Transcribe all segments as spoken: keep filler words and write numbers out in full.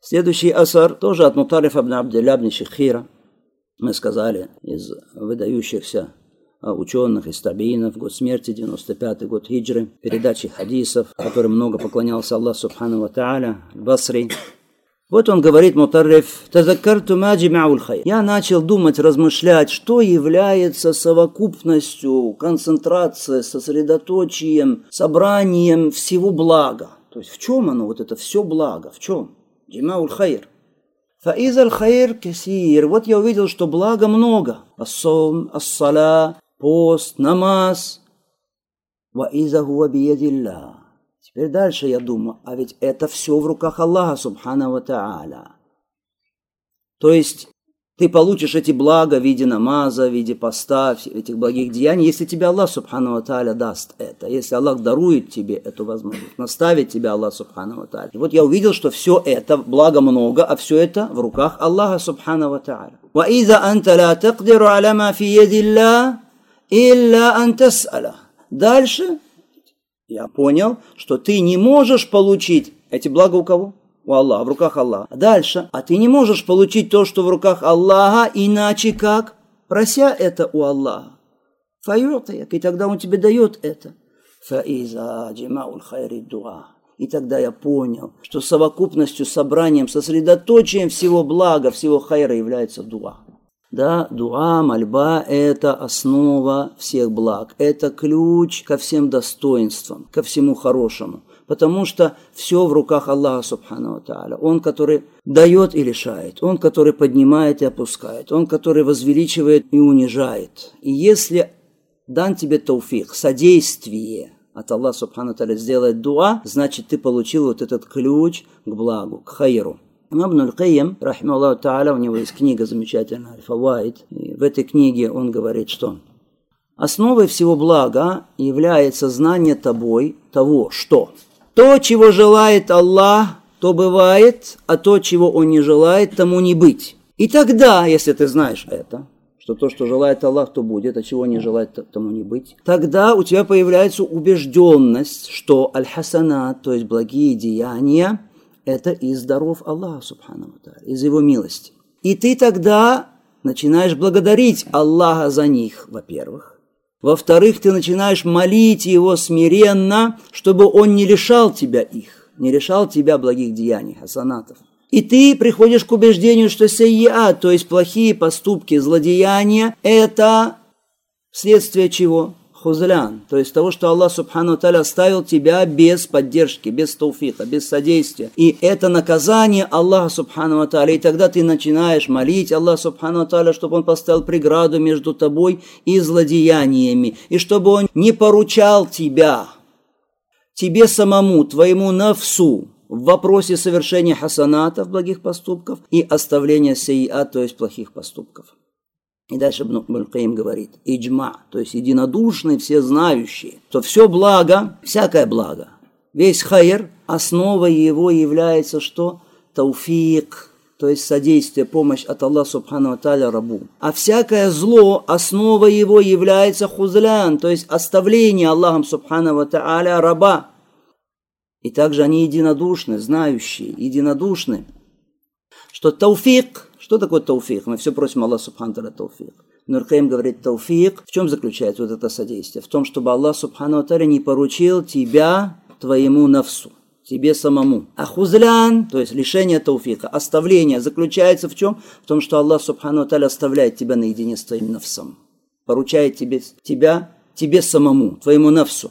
Следующий асар тоже от Мутарриф ибн Абдилля ибн Шихира. Мы сказали, из выдающихся ученых, из табиинов, год смерти, девяносто пятый год хиджры, передачи хадисов, которым много поклонялся Аллах субхану ва тааля, Басри. Вот он говорит, Мутарриф, «Тазаккарту ма джима'уль хайр». Я начал думать, размышлять, что является совокупностью, концентрацией, сосредоточием, собранием всего блага. То есть в чем оно, вот это все благо, в чем? Джима'уль хайр. Фаизаль хайр касир. Вот я увидел, что блага много. Ас-сом, ас-сала, пост, намаз. Ва иза хуа биядилля. Теперь дальше я думаю, а ведь это все в руках Аллаха субхана ва тааля. То есть ты получишь эти блага в виде намаза, в виде поста, этих благих деяний, если тебе Аллах субхана ва тааля даст это, если Аллах дарует тебе эту возможность, наставит тебя Аллах субхана ва тааля. И вот я увидел, что все это, благо много, а все это в руках Аллаха субхана ва тааля. Ва иза анта ла тaqдиру аля ма фи ядилля илля ан тас'аля. Дальше я понял, что ты не можешь получить эти блага у кого? У Аллаха, в руках Аллаха. Дальше, а ты не можешь получить то, что в руках Аллаха, иначе как? Прося это у Аллаха. Фаюртаяк, и тогда Он тебе дает это. Фаиза джима'уль хайри дуа. И тогда я понял, что совокупностью, собранием, сосредоточием всего блага, всего хайра является дуа. Да, дуа, мольба – это основа всех благ. Это ключ ко всем достоинствам, ко всему хорошему. Потому что все в руках Аллаха субхану ва тааля. Он, который дает и лишает. Он, который поднимает и опускает. Он, который возвеличивает и унижает. И если дан тебе тауфик, содействие от Аллаха субхану ва тааля сделать дуа, значит ты получил вот этот ключ к благу, к хайру. Имам Ибн аль-Кайим, рахимахуллаху тааля, у него есть книга замечательная, «Аль-Фаваид». И в этой книге он говорит, что основой всего блага является знание тобой того, что то, чего желает Аллах, то бывает, а то, чего Он не желает, тому не быть. И тогда, если ты знаешь это, что то, что желает Аллах, то будет, а чего не желает, тому не быть, тогда у тебя появляется убежденность, что аль-хасанат, то есть благие деяния, это из даров Аллаха субхану ва тааля, из Его милости. И ты тогда начинаешь благодарить Аллаха за них, во-первых. Во-вторых, ты начинаешь молить Его смиренно, чтобы Он не лишал тебя их, не лишал тебя благих деяний, хасанатов. И ты приходишь к убеждению, что сайяат, то есть плохие поступки, злодеяния, это следствие чего? Хузлян, то есть того, что Аллах субхану ва тааля оставил тебя без поддержки, без тауфика, без содействия. И это наказание Аллаха субхану ва тааля. И тогда ты начинаешь молить Аллаха субхану ва тааля, чтобы Он поставил преграду между тобой и злодеяниями. И чтобы Он не поручал тебя, тебе самому, твоему нафсу, в вопросе совершения хасанатов, благих поступков, и оставления сайяат, то есть плохих поступков. И дальше Ибн аль-Кайим говорит, иджма, то есть единодушные, все знающие, что все благо, всякое благо, весь хайр, основой его является что? Тауфик, то есть содействие, помощь от Аллаха субхану ва тааля рабу. А всякое зло, основа его является хузлян, то есть оставление Аллахом субхану ва тааля раба. И также они единодушны, знающие, единодушны, что тауфик. Что такое тауфик? Мы все просим Аллаха субхану тааля тауфик. Ибн аль-Кайим говорит, тауфик, в чем заключается вот это содействие? В том, чтобы Аллах субхану ва тааля не поручил тебя твоему нафсу, тебе самому. А хузлян, то есть лишение тауфика, оставление, заключается в чем? В том, что Аллах субхану ва тааля оставляет тебя наедине с твоим нафсом. Поручает тебе, тебя, тебе самому, твоему нафсу.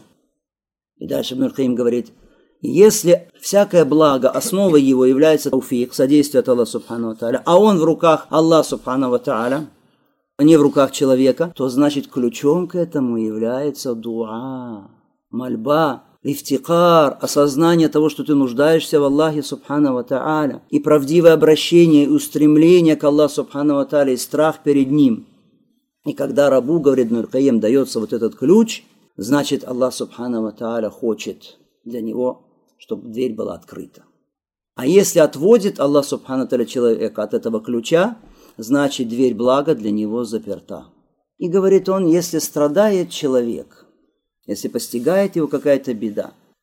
И дальше Ибн аль-Кайим говорит, если всякое благо, основой его является тауфик, содействие от Аллаха субхану ва тааля, а он в руках Аллаха субхану ва тааля, а не в руках человека, то значит ключом к этому является дуа, мольба, ифтикар, осознание того, что ты нуждаешься в Аллахе субхану ва тааля, и правдивое обращение и устремление к Аллаху субхану ва тааля, и страх перед Ним. И когда рабу, говорит Ибн аль-Кайим, дается вот этот ключ, значит Аллах субхану ва тааля хочет для него, чтобы дверь была открыта. А если отводит Аллах субхану ва тааля человека от этого ключа, значит дверь блага для него заперта. И говорит он, если страдает человек, если постигает его какая-то беда,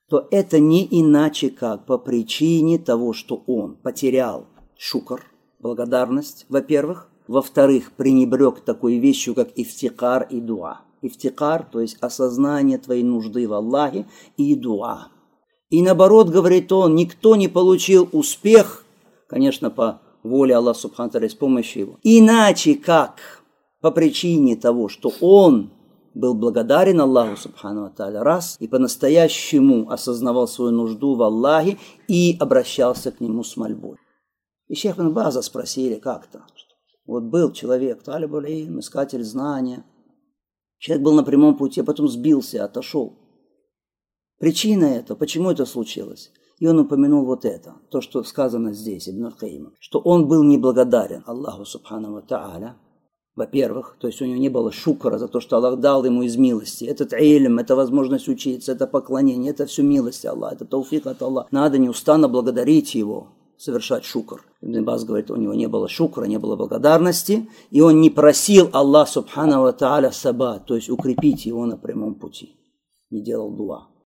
то это не иначе как по причине того, что он потерял шукр, благодарность, во-первых. Во-вторых, пренебрег такой вещью, как ифтикар и дуа. Ифтикар, то есть осознание твоей нужды в Аллахе, и дуа. И наоборот, говорит он, никто не получил успех, конечно, по воле Аллаха Субхану ва Тааля, с помощью его, иначе как по причине того, что он был благодарен Аллаху Субхану ва Тааля, раз, и по-настоящему осознавал свою нужду в Аллахе и обращался к нему с мольбой. И шейх ибн База спросили как-то, вот был человек, талибуль илм, искатель знания, человек был на прямом пути, а потом сбился, отошел. Причина этого, почему это случилось? И он упомянул вот это, то, что сказано здесь, Ибн аль-Каим, что он был неблагодарен Аллаху Субхану ва Тааля, во-первых, то есть у него не было шукра за то, что Аллах дал ему из милости. Этот илм, это возможность учиться, это поклонение, это все милость Аллаха, это тауфик от Аллаха. Надо неустанно благодарить его, совершать шукр. Ибн Баз говорит, у него не было шукра, не было благодарности, и он не просил Аллах Субхану ва Тааля сабат, то есть укрепить его на прямом пути. Не делал дуа.